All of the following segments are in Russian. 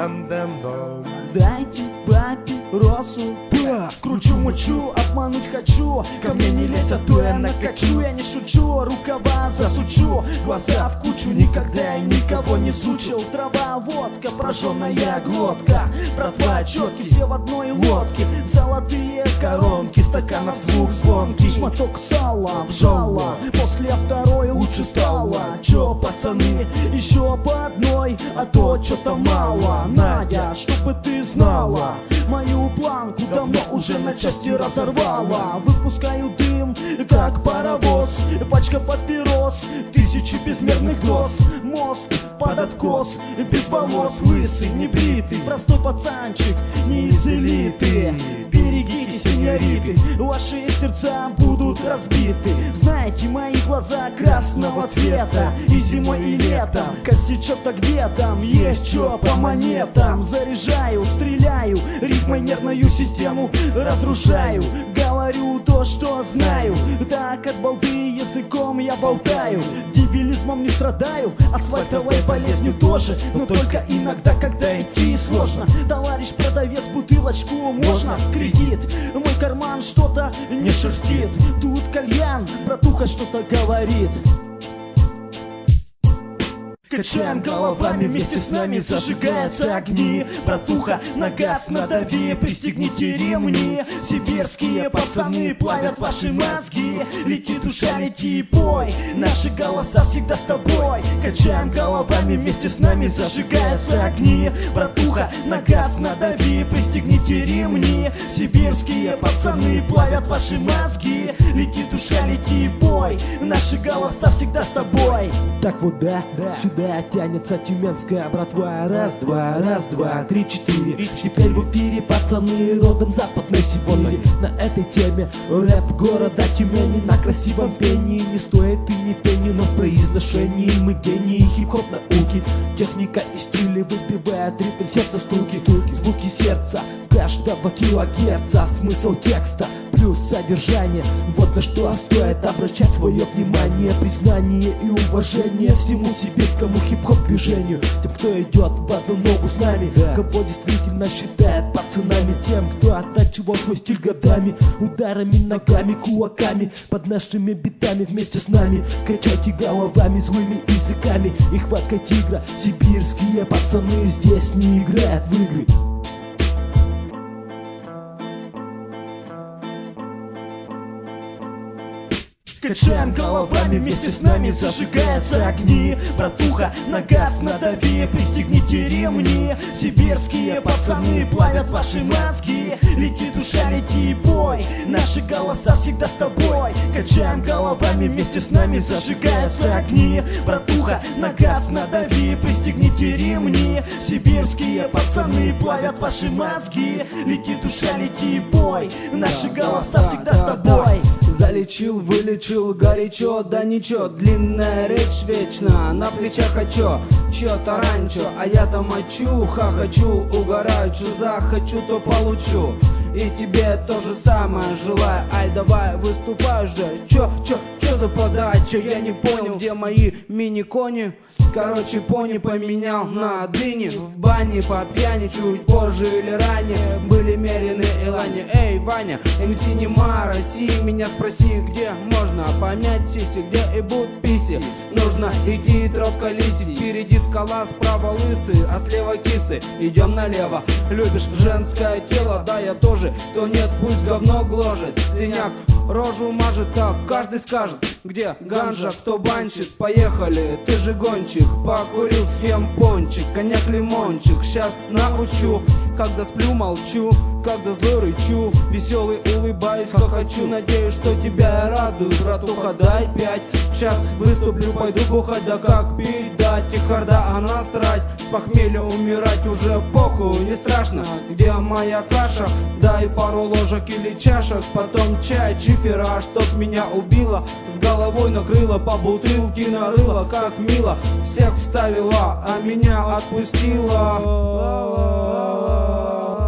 Дайте папиросу, кручу, мучу, обмануть хочу. Ко мне не лезь, а то я накачу. Я не шучу, рукава засучу, глаза в кучу. Никогда я никого не сучил. Трава, водка, прожженная глотка. Братва, четки, все в одной лодке. Золотые коронки, стаканов звук звонкий. Шматок сала в жало, после второй лучше стало. Чё, пацаны, еще по одной, а то что-то мало. Надя, чтобы ты знала, мою планку давно уже на части разорвала. Выпускаю дым, как паровоз, пачка папирос, тысячи безмерных доз. Мост под откос, без волос, лысый, небритый, простой пацанчик, не из элиты. Берегитесь, сеньориты, ваши сердца будут разбиты. Знаете, мои глаза красного цвета, и зимой, и летом, как сейчас-то где-то есть чё по монетам. Заряжаю, стреляю, ритмой нервную систему разрушаю. Говорю то, что знаю, так от балды языком я болтаю. Дебилизмом не страдаю, асфальтовой болезнью тоже, но только иногда, когда идти сложно. Товарищ продавец, бутылочку можно? Кредит, мой карман что-то не шерстит. Тут кальян, братуха что-то говорит. Качаем головами, вместе с нами зажигаются огни. Братуха, на газ надави, пристегните ремни. Сибирские пацаны плавят ваши мозги. Лети, душа, лети и пой, наши голоса всегда с тобой. Качаем головами, вместе с нами зажигаются огни. Братуха, на газ надави, пристегните ремни. Сибирские пацаны плавят ваши мозги. Лети, душа, лети и пой, наши голоса всегда с тобой. Так вот да, сюда тянется тюменская братва. Раз, два, раз, два, три, четыре. Теперь в эфире пацаны родом западной Сибири. На этой теме рэп города Тюмени. На красивом пении не стоит и не пени, но в произношении мы гении хип-хоп науки. Техника и стили выбивает ритм сердца, стуки, звуки сердца каждого килогерца. Смысл текста плюс содержание, вот на что стоит обращать свое внимание. Признание и уважение всему сибирскому хип-хоп движению. Тем, кто идет в одну ногу с нами, кого действительно считает пацанами. Тем, кто оттачивал свой стиль годами, ударами, ногами, кулаками, под нашими битами вместе с нами. Качайте головами, злыми языками и хваткой тигра. Сибирские пацаны здесь не играют в игры. Качаем головами, вместе с нами зажигаются огни. Братуха, на газ надави, пристегните ремни. Сибирские пацаны плавят ваши мозги. Лети, душа, лети и пой, наши голоса всегда с тобой. Качаем головами, вместе с нами зажигаются огни. Братуха, на газ надави, пристегните ремни. Сибирские пацаны плавят ваши мозги. Лети, душа, лети и пой, наши голоса всегда с тобой. Залечил, вылечил, горячо, да ничего. Длинная речь вечно, на плечах хочу. Чё-то ранчо, а я-то мочу. Хохочу, угораю, чё захочу, то получу. И тебе то же самое желаю. Ай, давай, выступай же. Чё за подача? Я не понял, где мои мини-кони. Короче, пони поменял на дыни. В бане по пьяни чуть позже или ранее были мерены элани. Эй, Ваня, МС нема России, меня спроси, где можно помять сиси, где и будут писи. Нужно идти тропка лисить. Впереди скала, справа лысый, а слева кисы. Идем налево. Любишь женское тело? Да, я тоже. Кто нет, пусть говно гложет. Синяк рожу мажет, так каждый скажет. Где ганжа, кто банчит? Поехали, ты же гонщик. Покурил, съем пончик, коньяк, лимончик. Сейчас научу, когда сплю, молчу, когда злой рычу, веселый улыбаюсь, как хочу. Надеюсь, что тебя я радую, братуха, дай 5. Сейчас выступлю, пойду бухать, да как пить, да тихарда, а насрать. С похмелья умирать уже похуй, не страшно. Где моя каша? Дай пару ложек или чашек, потом чай, чифера, чтоб меня убило. С головой накрыло, по бутылке нарыло, как мило. Всех вставила, а меня отпустила.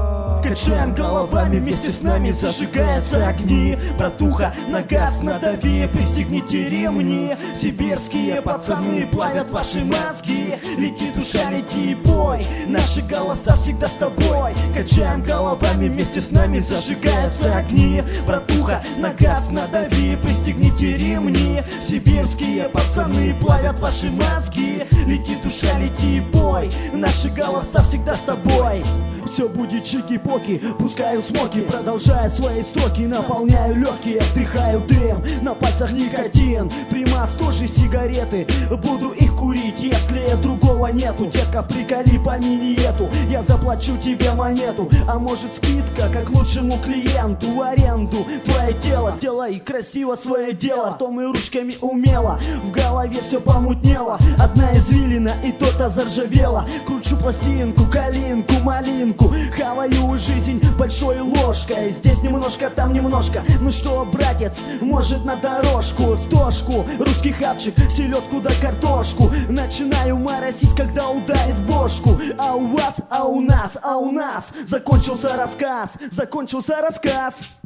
Качаем головами, вместе с нами зажигаются огни. Братуха, на газ надави, пристегните ремни. Сибирские пацаны плавят ваши мозги. Лети, душа, лети, бой, наши голоса всегда с тобой. Качаем головами, вместе с нами зажигаются огни. Братуха, на газ надави, пристегните ремни. Сибирские пацаны плавят ваши мозги. Лети, душа, лети, бой, наши голоса всегда с тобой. Все будет чики-поки, пускаю смоки, продолжаю свои строки, наполняю легкие, вдыхаю дым, на пальцах никотин, примас тоже сигареты, буду их курить, если другого нету. Детка, приколи по миниету, я заплачу тебе монету, а может скидка, как лучшему клиенту, аренду. Твое тело, сделай красиво свое дело, ртом и ручками умело, в голове все помутнело, одна извилина и то-то заржавела. Кручу пластинку, калинку, малинку, хаваю жизнь большой ложкой. Здесь немножко, там немножко. Ну что, братец, может на дорожку, стошку, русский хапчик, селедку да картошку. Начинаю моросить, когда ударит в бошку. А у вас, а у нас, а у нас закончился рассказ, закончился рассказ.